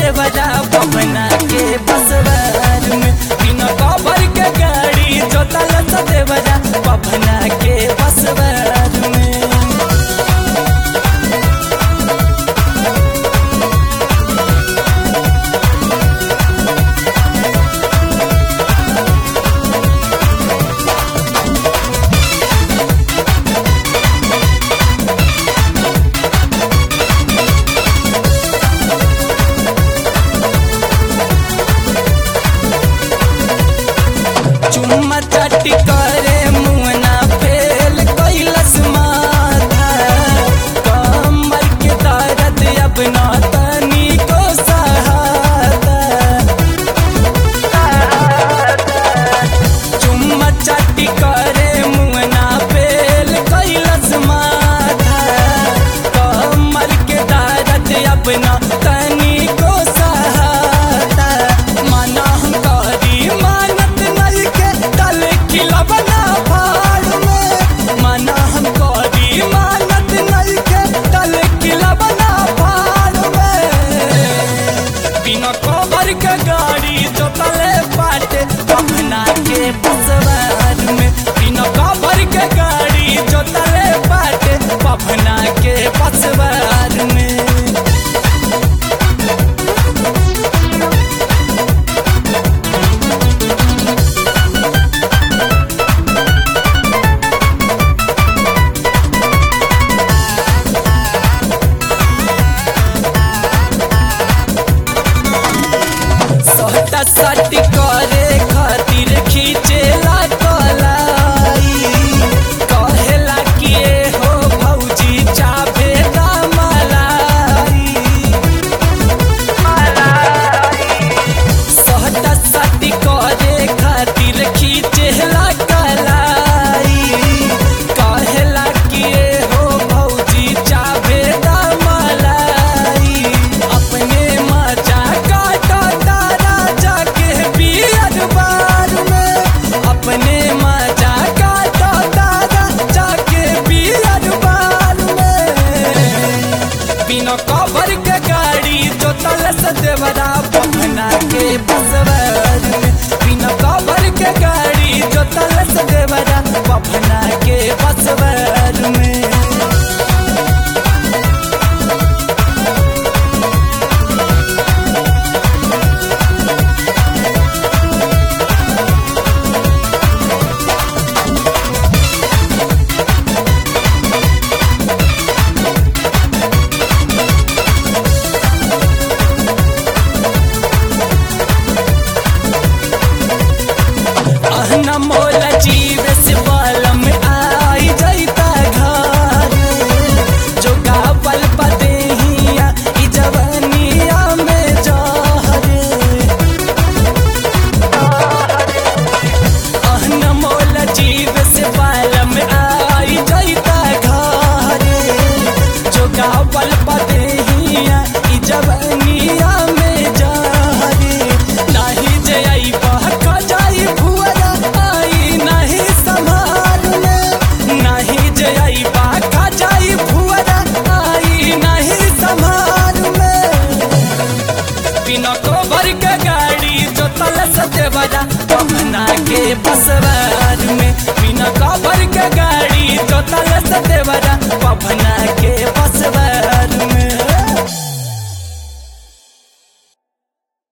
देवरा पवना के बसवार में बिना कवर के गाड़ी जोतल देवरा पवना के बसवार में। चुम्मा चाटी करे मुँहना फेल कैलस माथा कमर के दर्द अब ना तनी को सहाता। चुम्मा चाटी करे मुँहना फेल कैलस माथा कमर के दर्द अब ना तनी को सहाता। माना हम करी मानत नहीं के तल खिलबना फाड़ में माना हम करी मानत नहीं के तल खिलबना फाड़ में। बिना कवर के गाड़ी जोतले बाटे पवना के बसवार में बिना कवर के गाड़ी जोतले बाटे पवना के बसवार में। सहटा सटी करे खातिर खींचेला कलाई कहेला किए हो भौजी चाबे मलाई। सहटा सटी करे खातिर खींचेला कलाई कहेला किए हो भौजी चाबे मलाई। अपने मजा काटा अपने मजा काटो दादा जाके बियर बार में। बिना कवर के गाड़ी जोतल देवरा पवना के बसवार में बिना कवर के गाड़ी जोतल देवरा पवना के बसवार में। न मोला जीव से बालम आई जाता घर जो गावल पदेहिया ई जवानिया में जहरे। न मोला जीव से बालम आई जाता घर जो गावल पदेहिया ई जवानिया में जहरे। नाही जे आई बहका जाई भुअरा नहीं संभाल में नहीं जई बाका जाई भुअरा आई नहीं संभाल में। बिना कवर के गाड़ी जोतल देवरा पवना के बसवार में बिना कवर के गाड़ी जोतल देवरा पवना